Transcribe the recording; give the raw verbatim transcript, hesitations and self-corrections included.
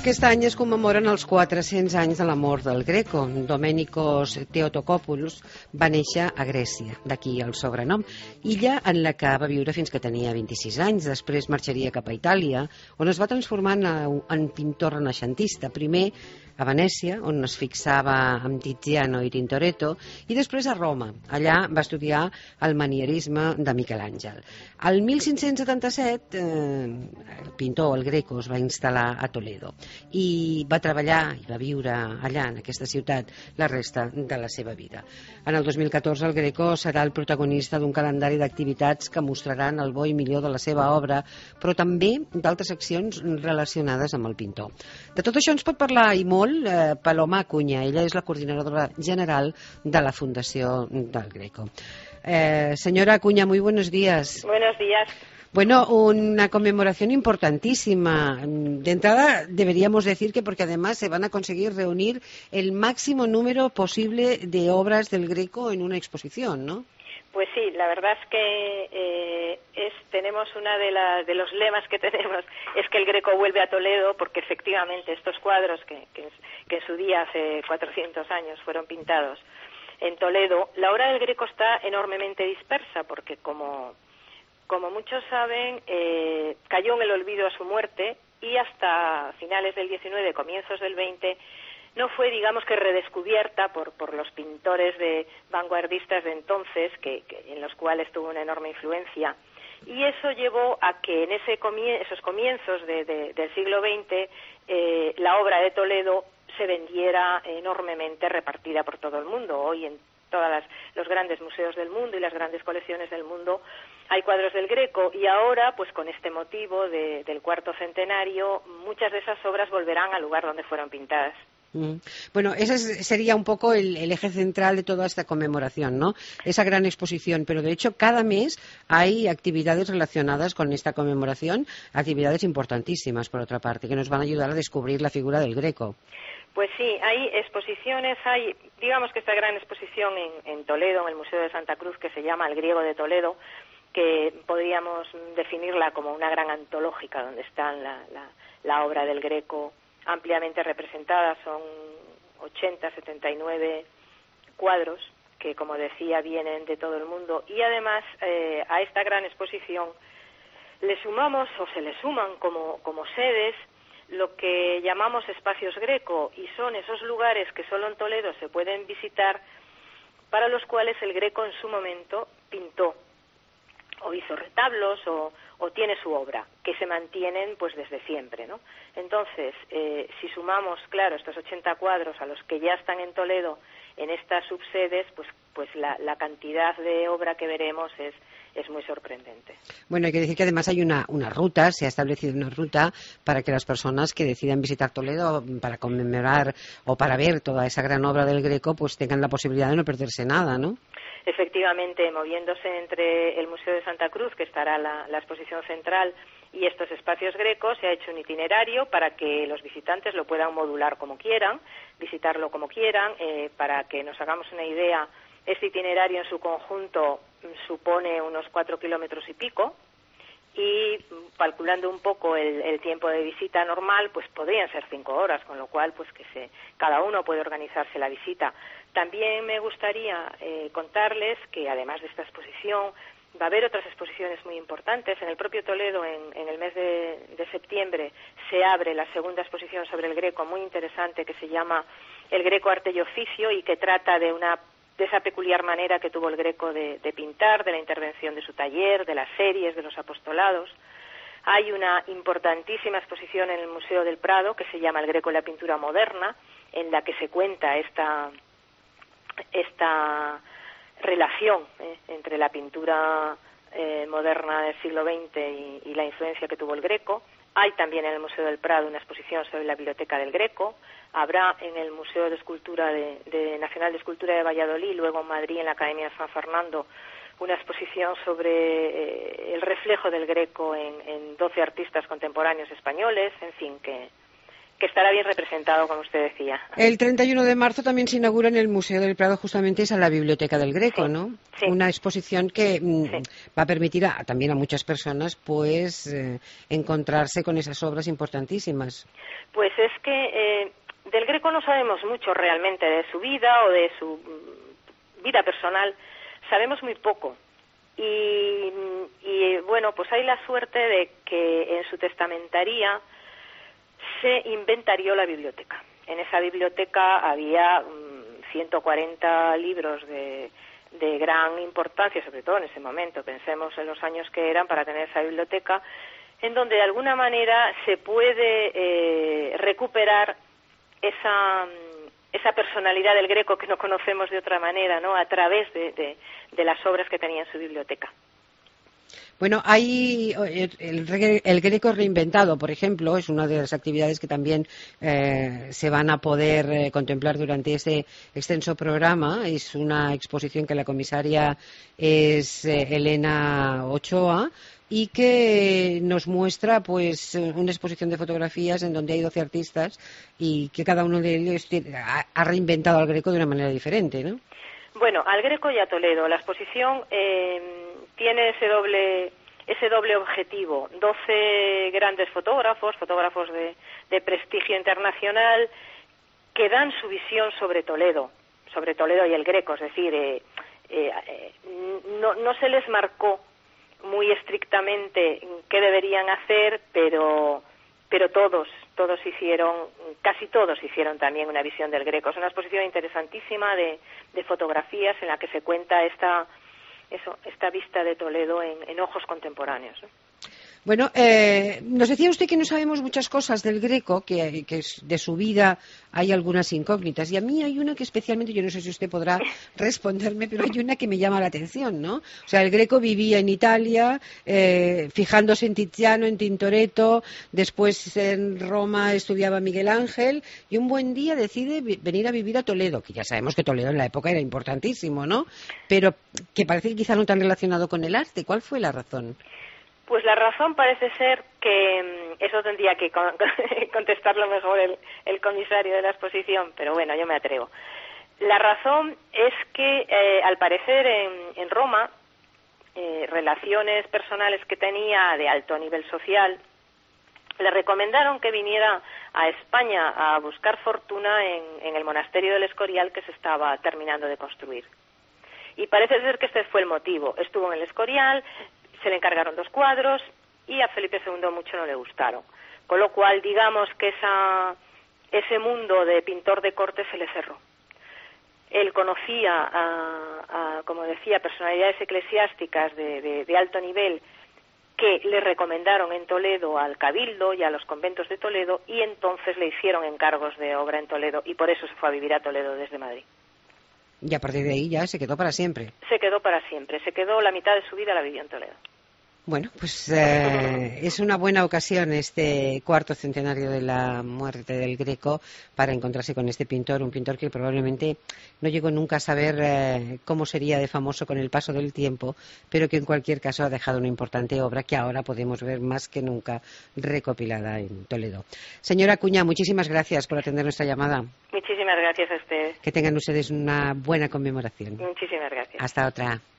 Aquest any es commemoren els quatre-cents anys de la mort del Greco. Domenikos Theotokopoulos va néixer a Grècia, d'aquí el sobrenom, illa en la que va viure fins que tenia vint-i-sis anys. Després marxaria cap a Itàlia, on es va transformar en, en pintor renaixentista, primer a Venècia, on es fixava amb Tiziano i Tintoretto, i després a Roma. Allà va estudiar el manierisme de Miquel Àngel. El mil cinc-cents setanta-set, eh, el pintor, el Greco, es va instal·lar a Toledo i va treballar i va viure allà, en aquesta ciutat, la resta de la seva vida. En el dos mil catorze el Greco serà el protagonista d'un calendari d'activitats que mostraran el bo i millor de la seva obra, però també d'altres accions relacionades amb el pintor. De tot això ens pot parlar i molt eh, Paloma Acuña. Ella és la coordinadora general de la Fundació del Greco. Eh, señora Acuña, muy buenos días. Buenos días. Bueno, una conmemoración importantísima. De entrada, deberíamos decir que porque además se van a conseguir reunir el máximo número posible de obras del Greco en una exposición, ¿no? Pues sí, la verdad es que eh, es, tenemos una de, la, de los lemas que tenemos, es que el Greco vuelve a Toledo, porque efectivamente estos cuadros que, que, que en su día, hace cuatrocientos años, fueron pintados en Toledo, la obra del Greco está enormemente dispersa, porque como... Como muchos saben, eh, cayó en el olvido a su muerte y hasta finales del diecinueve, comienzos del veinte, no fue, digamos que, redescubierta por, por los pintores de vanguardistas de entonces, que, que, en los cuales tuvo una enorme influencia. Y eso llevó a que en ese comie esos comienzos de, de, del siglo veinte eh, la obra de Toledo se vendiera enormemente, repartida por todo el mundo. Hoy en todos los grandes museos del mundo y las grandes colecciones del mundo hay cuadros del Greco, y ahora, pues con este motivo de, del cuarto centenario, muchas de esas obras volverán al lugar donde fueron pintadas. Mm. Bueno, ese sería un poco el, el eje central de toda esta conmemoración, ¿no? Esa gran exposición, pero de hecho cada mes hay actividades relacionadas con esta conmemoración, actividades importantísimas, por otra parte, que nos van a ayudar a descubrir la figura del Greco. Pues sí, hay exposiciones, hay, digamos que esta gran exposición en, en Toledo, en el Museo de Santa Cruz, que se llama El Griego de Toledo, que podríamos definirla como una gran antológica, donde está la, la, la obra del Greco ampliamente representada. Son ochenta, setenta y nueve cuadros que, como decía, vienen de todo el mundo. Y además, eh, a esta gran exposición le sumamos, o se le suman como, como sedes, lo que llamamos espacios Greco, y son esos lugares que solo en Toledo se pueden visitar, para los cuales el Greco en su momento pintó, o hizo retablos, o, o tiene su obra, que se mantienen pues desde siempre, ¿no? Entonces, eh, si sumamos, claro, estos ochenta cuadros a los que ya están en Toledo, en estas subsedes, pues, pues la, la cantidad de obra que veremos es, es muy sorprendente. Bueno, hay que decir que además hay una, una ruta, se ha establecido una ruta para que las personas que decidan visitar Toledo para conmemorar o para ver toda esa gran obra del Greco, pues tengan la posibilidad de no perderse nada, ¿no? Efectivamente, moviéndose entre el Museo de Santa Cruz, que estará la, la exposición central, y estos espacios Grecos, se ha hecho un itinerario para que los visitantes lo puedan modular como quieran, visitarlo como quieran. Eh, para que nos hagamos una idea, este itinerario en su conjunto supone unos cuatro kilómetros y pico, y calculando un poco el, el tiempo de visita normal, pues podrían ser cinco horas, con lo cual pues que se, cada uno puede organizarse la visita. También me gustaría eh, contarles que además de esta exposición va a haber otras exposiciones muy importantes. En el propio Toledo, en, en el mes de, de septiembre, se abre la segunda exposición sobre el Greco, muy interesante, que se llama El Greco Arte y Oficio, y que trata de una de esa peculiar manera que tuvo el Greco de, de pintar, de la intervención de su taller, de las series, de los apostolados. Hay una importantísima exposición en el Museo del Prado que se llama El Greco y la pintura moderna, en la que se cuenta esta, esta relación eh, entre la pintura eh, moderna del siglo veinte y, y la influencia que tuvo el Greco. Hay también en el Museo del Prado una exposición sobre la biblioteca del Greco. Habrá en el Museo de Escultura de, de Nacional de Escultura de Valladolid, luego en Madrid, en la Academia de San Fernando, una exposición sobre eh, el reflejo del Greco en, en doce artistas contemporáneos españoles. En fin, que, que estará bien representado, como usted decía. El treinta y uno de marzo también se inaugura en el Museo del Prado justamente esa la Biblioteca del Greco, Sí, ¿no? sí. Una exposición que mm, Sí. va a permitir a, también a muchas personas pues eh, encontrarse con esas obras importantísimas. Pues es que eh, del Greco no sabemos mucho realmente de su vida o de su mm, vida personal, sabemos muy poco. Y, y bueno, pues hay la suerte de que en su testamentaría se inventarió la biblioteca. En esa biblioteca había um, ciento cuarenta libros de, de gran importancia, sobre todo en ese momento, pensemos en los años que eran para tener esa biblioteca, en donde de alguna manera se puede eh, recuperar esa, esa personalidad del Greco que no conocemos de otra manera, ¿no?, a través de, de, de las obras que tenía en su biblioteca. Bueno, hay el, el, el Greco reinventado, por ejemplo, es una de las actividades que también eh, se van a poder eh, contemplar durante ese extenso programa. Es una exposición que la comisaria es eh, Elena Ochoa y que nos muestra pues una exposición de fotografías en donde hay doce artistas y que cada uno de ellos tiene, ha, ha reinventado al Greco de una manera diferente, ¿no? Bueno, al Greco y a Toledo. La exposición eh, tiene ese doble ese doble objetivo. doce grandes fotógrafos, fotógrafos de, de prestigio internacional, que dan su visión sobre Toledo, sobre Toledo y el Greco. Es decir, eh, eh, eh, no, no se les marcó muy estrictamente qué deberían hacer, pero pero todos, todos hicieron, casi todos hicieron también una visión del Greco. Es una exposición interesantísima de, de fotografías en la que se cuenta esta, eso, esta vista de Toledo en, en ojos contemporáneos, ¿no? Bueno, eh, nos decía usted que no sabemos muchas cosas del Greco, que, que de su vida hay algunas incógnitas. Y a mí hay una que especialmente, yo no sé si usted podrá responderme, pero hay una que me llama la atención, ¿no? O sea, el Greco vivía en Italia, eh, fijándose en Tiziano, en Tintoretto, después en Roma estudiaba Miguel Ángel, y un buen día decide venir a vivir a Toledo, que ya sabemos que Toledo en la época era importantísimo, ¿no? Pero que parece que quizá no tan relacionado con el arte. ¿Cuál fue la razón? Pues la razón parece ser que, eso tendría que contestarlo mejor el, el comisario de la exposición, pero bueno, yo me atrevo. La razón es que, eh, al parecer, en, en Roma, eh, relaciones personales que tenía de alto nivel social, le recomendaron que viniera a España a buscar fortuna en, en el monasterio del Escorial que se estaba terminando de construir. Y parece ser que este fue el motivo. Estuvo en el Escorial, se le encargaron dos cuadros y a Felipe segundo mucho no le gustaron. Con lo cual, digamos que esa, ese mundo de pintor de corte se le cerró. Él conocía, a, a, como decía, personalidades eclesiásticas de, de, de alto nivel que le recomendaron en Toledo al Cabildo y a los conventos de Toledo, y entonces le hicieron encargos de obra en Toledo, y por eso se fue a vivir a Toledo desde Madrid. Y a partir de ahí ya se quedó para siempre. Se quedó para siempre, se quedó la mitad de su vida la vivió en Toledo. Bueno, pues eh, es una buena ocasión este cuarto centenario de la muerte del Greco para encontrarse con este pintor, un pintor que probablemente no llegó nunca a saber eh, cómo sería de famoso con el paso del tiempo, pero que en cualquier caso ha dejado una importante obra que ahora podemos ver más que nunca recopilada en Toledo. Señora Acuña, muchísimas gracias por atender nuestra llamada. Muchísimas gracias a usted. Que tengan ustedes una buena conmemoración. Muchísimas gracias. Hasta otra.